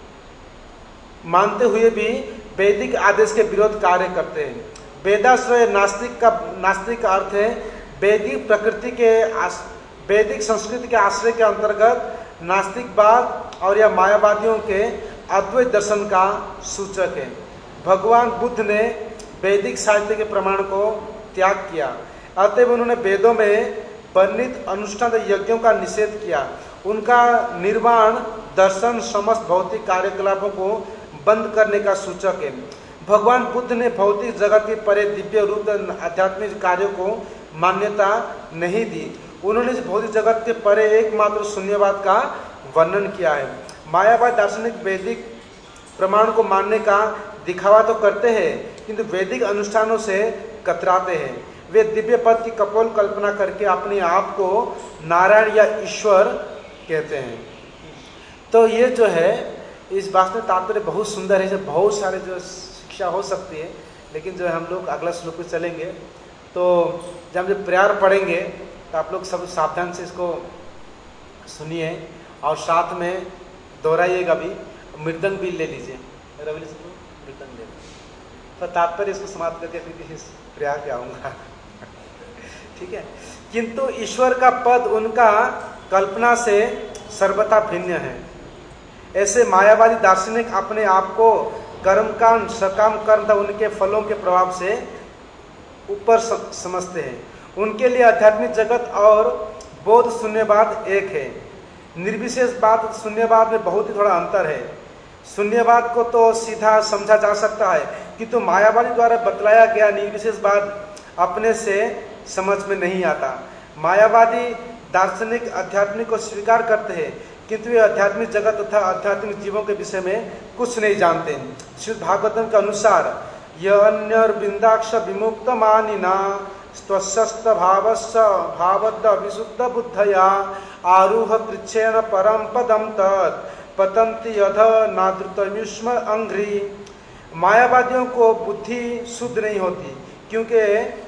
S1: मानते हुए भी वैदिक आदेश के विरोध कार्य करते हैं। वेदाश्रय नास्तिक का नास्तिक का अर्थ है वैदिक प्रकृति के वैदिक संस्कृति के आश्रय के अंतर्गत नास्तिकवाद और या मायावादियों के अद्वैत दर्शन का सूचक है। भगवान बुद्ध ने वैदिक साहित्य के प्रमाण को त्याग किया, अतएव उन्होंने वेदों में वर्णित अनुष्ठान यज्ञों का निषेध किया। उनका निर्वाण दर्शन समस्त भौतिक कार्यकलापों को बंद करने का सूचक है। भगवान बुद्ध ने भौतिक जगत के परे दिव्य रूप आध्यात्मिक कार्यों को मान्यता नहीं दी। उन्होंने इस भौतिक जगत के परे एकमात्र शून्यवाद का वर्णन किया है। मायावाद दार्शनिक वैदिक प्रमाण को मानने का दिखावा तो करते हैं किंतु वैदिक अनुष्ठानों से कतराते हैं। वे दिव्य पद की कपोल कल्पना करके अपने आप को नारायण या ईश्वर कहते हैं। तो ये जो है इस बात में तात्पर्य बहुत सुंदर है, बहुत सारे जो शिक्षा हो सकती है, लेकिन जो हम लोग अगला श्लोक में चलेंगे तो जब हम जब प्यार पढ़ेंगे तो आप लोग सब सावधान से इसको सुनिए और साथ में दोहराइएगा भी। मृदंग भी ले लीजिए, रवि से मृदंग ले लीजिए। तो तात्पर्य इसको समाप्त करके फिर इस प्यार पे आऊँगा। ठीक है। किंतु ईश्वर का पद उनका कल्पना से सर्वथा भिन्न है। ऐसे मायावादी दार्शनिक अपने आप को कर्मकांड सकाम कर्म तथा उनके फलों के प्रभाव से ऊपर समझते हैं। उनके लिए आध्यात्मिक जगत और बोध शून्यवाद एक है। निर्विशेषवाद शून्यवाद में बहुत ही थोड़ा अंतर है। शून्यवाद को तो सीधा समझा जा सकता है, किंतु मायावादी द्वारा बतलाया गया निर्विशेषवाद अपने से समझ में नहीं आता। मायावादी दार्शनिक आध्यात्मिक को स्वीकार करते हैं, किंतु वे आध्यात्मिक जगत तथा आध्यात्मिक जीवों के विषय में कुछ नहीं जानते। श्रीमद् भागवतम के अनुसार यह अन्य बिंदाक्ष विमुक्त मानिना स्वस्त भावस्य भावद विशुद्ध बुद्धया आरूह कृच्छेन परम पदम तत् पतंति यथ नादृतयुष्म अंघ्रि। मायावादियों को बुद्धि शुद्ध नहीं होती, क्योंकि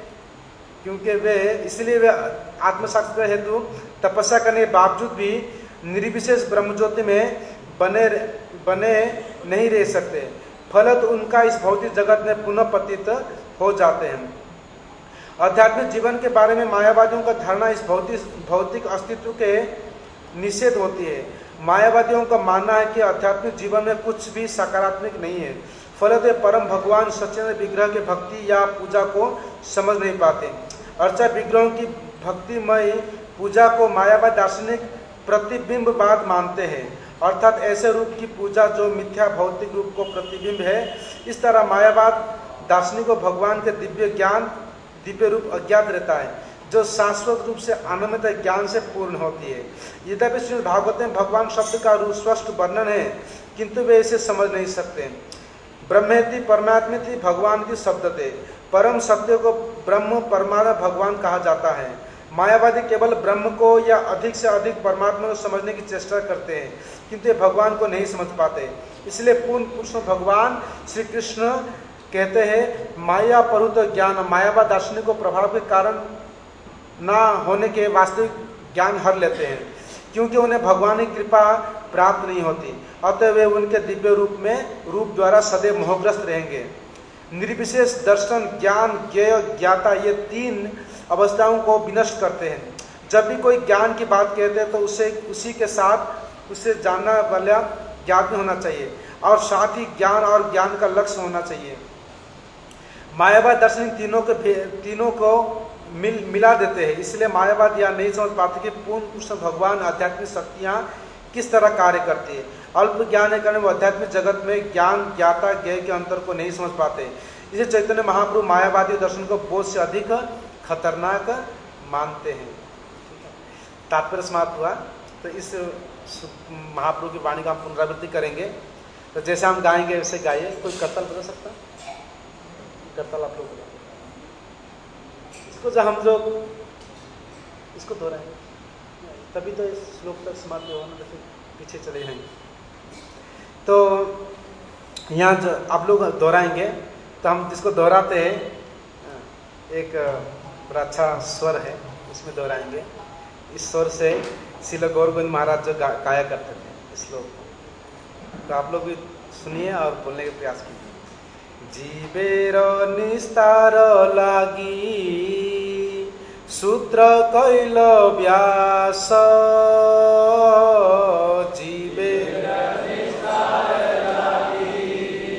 S1: क्योंकि वे इसलिए वे आत्मसाक्षात्कार हेतु तपस्या करने के बावजूद भी निर्विशेष ब्रह्मज्योति में बने बने नहीं रह सकते। फलत उनका इस भौतिक जगत में पुनः पतित हो जाते हैं। आध्यात्मिक जीवन के बारे में मायावादियों का धारणा इस भौतिक भौतिक अस्तित्व के निषेध होती है। मायावादियों का मानना है कि आध्यात्मिक जीवन में कुछ भी सकारात्मक नहीं है। फलत वे परम भगवान सच्चिदानंद विग्रह के भक्ति या पूजा को समझ नहीं पाते। अर्चा विग्रहों की भक्तिमय पूजा को मायावादी दार्शनिक प्रतिबिंबवाद मानते हैं, अर्थात ऐसे रूप की पूजा जो मिथ्या भौतिक रूप को प्रतिबिंब है। इस तरह मायावाद दार्शनिक को भगवान के दिव्य ज्ञान दिव्य रूप अज्ञात रहता है, जो शाश्वत रूप से आनंद ज्ञान से पूर्ण होती है। यद्यपि श्रीमद् भागवत में भगवान शब्द का रूप स्पष्ट वर्णन है, किंतु वे इसे समझ नहीं सकते। ब्रह्मेति परमात्मेति भगवान की शब्द थे। परम सत्य को ब्रह्म परमात्मा भगवान कहा जाता है। मायावादी केवल ब्रह्म को या अधिक से अधिक परमात्मा को समझने की चेष्टा करते हैं, किंतु भगवान को नहीं समझ पाते। इसलिए पूर्ण पुरुष भगवान श्री कृष्ण कहते हैं, माया परुत ज्ञान मायावाद दार्शनिक को प्रभाव के कारण ना होने के वास्तविक ज्ञान हर लेते हैं, क्योंकि उन्हें भगवान की कृपा प्राप्त नहीं होती। अतः वे उनके दिव्य रूप में रूप द्वारा सदैव मोहग्रस्त रहेंगे। निर्विशेष दर्शन ज्ञान ज्ञेय ज्ञाता ये तीन अवस्थाओं को विनष्ट करते हैं। जब भी कोई ज्ञान की बात कहते हैं तो उसे उसी के साथ उसे जानना वाला ज्ञान होना चाहिए, और साथ ही ज्ञान और ज्ञान का लक्ष्य होना चाहिए। मायावाद दर्शन तीनों के तीनों को मिल मिला देते हैं। इसलिए मायावाद यह नहीं समझ पाते कि पूर्ण पुरुष भगवान आध्यात्मिक शक्तियाँ किस तरह कार्य करती है। अल्प ज्ञान के कारण वो आध्यात्मिक जगत में ज्ञान ज्ञाता ज्ञेय के अंतर को नहीं समझ पाते। इसे चैतन्य महाप्रभु मायावादी दर्शन को बोध से अधिक खतरनाक मानते हैं। तात्पर्य समाप्त हुआ। तो इस महाप्रभु की वाणी का हम पुनरावृत्ति करेंगे। तो जैसे हम गाएंगे वैसे गाइए। कोई करतल बता सकता? करतल आप लोग इसको जो हम लोग इसको दोहराएंगे तभी तो इस श्लोक तक समाप्ति होगा, ना तो फिर पीछे चले जाएंगे। तो यहाँ जो आप लोग दोहराएंगे तो हम जिसको दोहराते हैं एक बड़ा अच्छा स्वर है, उसमें दोहराएंगे। इस स्वर से श्रील गौर गोविंद महाराज जो गा, गाया करते थे इस श्लोक को, तो आप लोग भी सुनिए और बोलने का प्रयास कीजिए। जीवेर निस्तार लागी सूत्र कैल व्यास, जीवेर निस्तार लागी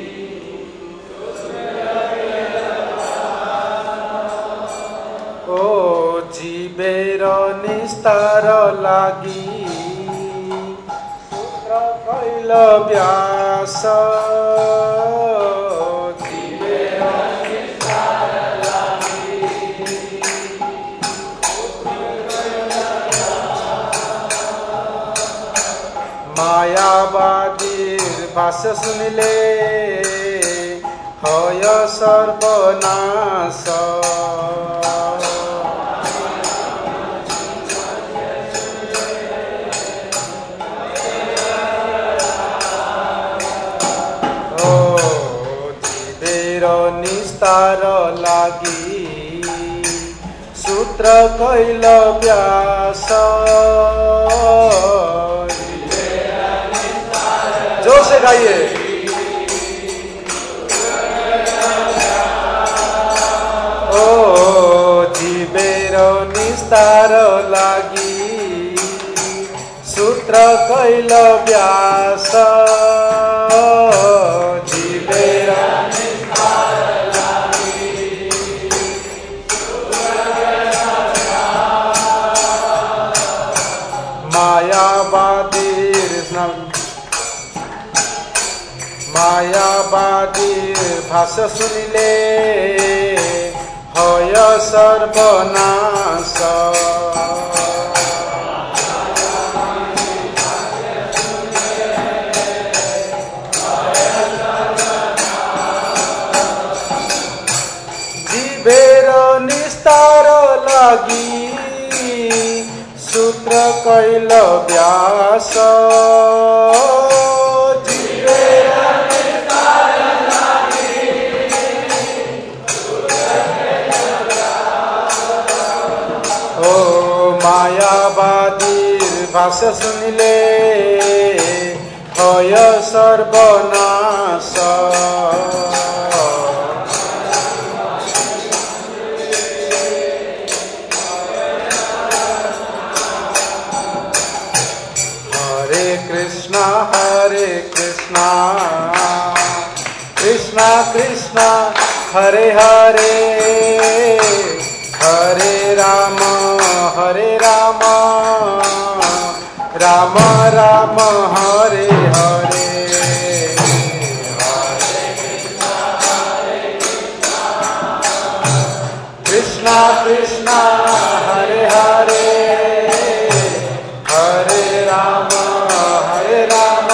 S1: ओ जीवेर निस्तार लागी सूत्र कैल व्यास, मायावादीर भाष्य सुनिले हय सर्वनाश, ओ जीवेर निस्तार लागी सूत्र कैल व्यास, जोर से गाइए। ओ जीवेर सूत्र कैल व्यास जीवेर मायावादीर मायावादीर भाष्य सुनिले हय सर्वनाश जीवेर निस्तार लागी सूत्र कैल व्यास जीवेर निस्तार लागी ओ मायावादीर भाष्य सुनिले हय सर्वनाश कृष्णा हरे कृष्णा कृष्णा कृष्णा हरे हरे हरे राम हरे राम राम राम हरे हरे कृष्णा कृष्णा हरे हरे हरे राम हरे राम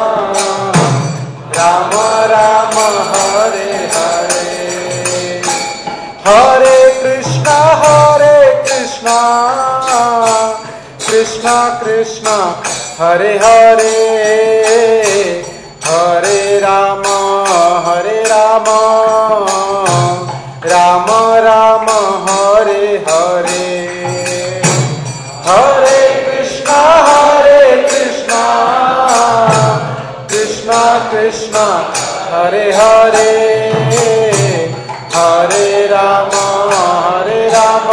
S1: राम राम हरे हरे हरे कृष्णा हरे कृष्णा कृष्णा कृष्णा हरे हरे हरे राम हरे राम राम राम हरे हरे हरे कृष्णा हरे कृष्णा कृष्णा कृष्णा हरे हरे हरे राम हरे राम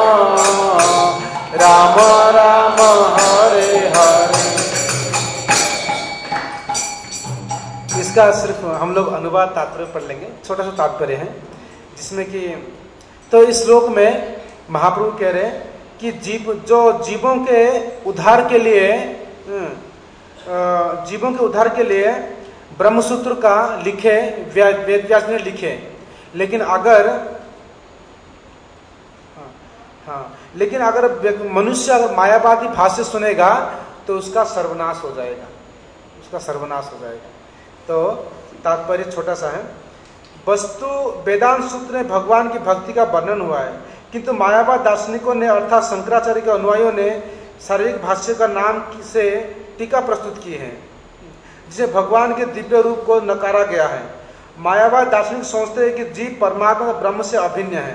S1: राम राम हरे हरे। इसका सिर्फ हम लोग अनुवाद तात्पर्य पढ़ लेंगे, छोटा सा तात्पर्य है जिसमें कि तो इस श्लोक में महाप्रभु कह रहे हैं कि जीव जो जीवों के उद्धार के लिए जीवों के उद्धार के लिए ब्रह्मसूत्र का लिखे वेद व्यास ने लिखे, लेकिन अगर हाँ, हाँ लेकिन अगर मनुष्य अगर मायावादी भाष्य सुनेगा तो उसका सर्वनाश हो जाएगा, उसका सर्वनाश हो जाएगा। तो तात्पर्य छोटा सा है। वस्तु वेदांत सूत्र में भगवान की भक्ति का वर्णन हुआ है, किंतु मायावाद दार्शनिकों ने अर्थात शंकराचार्य के अनुयायियों ने शारीरिक भाष्य का नाम से टीका प्रस्तुत की है जिसे भगवान के दिव्य रूप को नकारा गया है। मायावाद दार्शनिक सोचते हैं कि जीव परमात्मा ब्रह्म से अभिन्न है।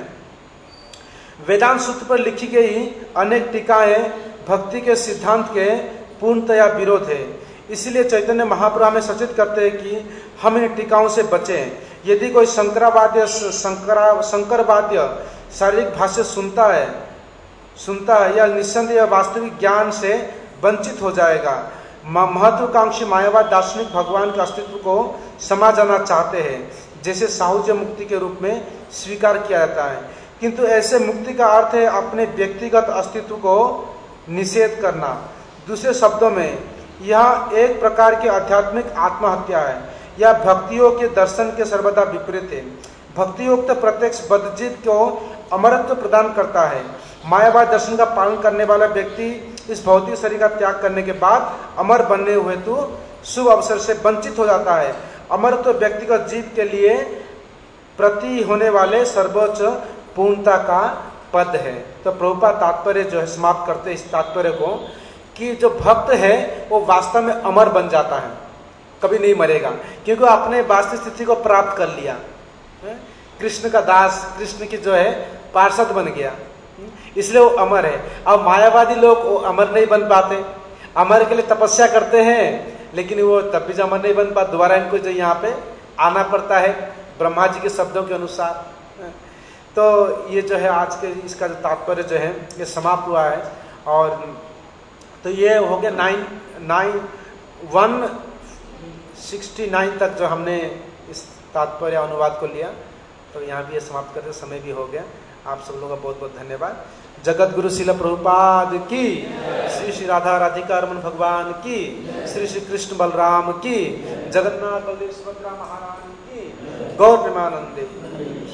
S1: वेदांत सूत्र पर लिखी गई अनेक टीकाएं भक्ति के सिद्धांत के पूर्णतया विरोध है। इसलिए चैतन्य महाप्रभु हमें सचेत करते हैं कि हम इन टीकाओं से बचें। यदि कोई शंकरावाद्य शंकरा शंकरवाद्य शारीरिक भाष्य सुनता है सुनता है या निस्संदेह वास्तविक ज्ञान से वंचित हो जाएगा। महत्वाकांक्षी मायावाद दार्शनिक भगवान के अस्तित्व को समा जाना चाहते हैं, जैसे साहुज्य मुक्ति के रूप में स्वीकार किया जाता है, किंतु ऐसे मुक्ति का अर्थ है अपने व्यक्तिगत अस्तित्व को निषेध करना। दूसरे शब्दों में यह एक प्रकार की आध्यात्मिक आत्महत्या है या भक्तियों के दर्शन के सर्वदा विपरीत है। भक्तियुक्त प्रत्यक्ष बद्धजीव को अमरत्व प्रदान करता है। मायावाद दर्शन का पालन करने वाला व्यक्ति इस भौतिक शरीर का त्याग करने के बाद अमर बनने हुए तो शुभ अवसर से वंचित हो जाता है। अमरत्व व्यक्तिगत जीव के लिए प्रति होने वाले सर्वोच्च पूर्णता का पद है। तो प्रभुपाद तात्पर्य जो है समाप्त करते इस तात्पर्य को कि जो भक्त है वो वास्तव में अमर बन जाता है, कभी नहीं मरेगा, क्योंकि अपने वास्तविक स्थिति को प्राप्त कर लिया। कृष्ण का दास, कृष्ण की जो है पार्षद बन गया, इसलिए वो अमर है। अब मायावादी लोग वो अमर नहीं बन पाते, अमर के लिए तपस्या करते हैं लेकिन वो तब भी अमर नहीं बन पाते, दोबारा इनको जो यहाँ पे आना पड़ता है ब्रह्मा जी के शब्दों के अनुसार। तो ये जो है आज के इसका जो तात्पर्य जो है ये समाप्त हुआ है। और तो ये हो गया nine nine one sixty nine तक जो हमने इस तात्पर्य अनुवाद को लिया, तो यहाँ भी ये समाप्त करते समय भी हो गया। आप सब लोगों का बहुत बहुत धन्यवाद। जगत गुरु शिल प्रभुपाद की, श्री श्री राधा राधिका रमन भगवान की, श्री श्री कृष्ण बलराम की, जगन्नाथ बलदेव सुभद्रा महारानी की, गौर प्रेमानंदे।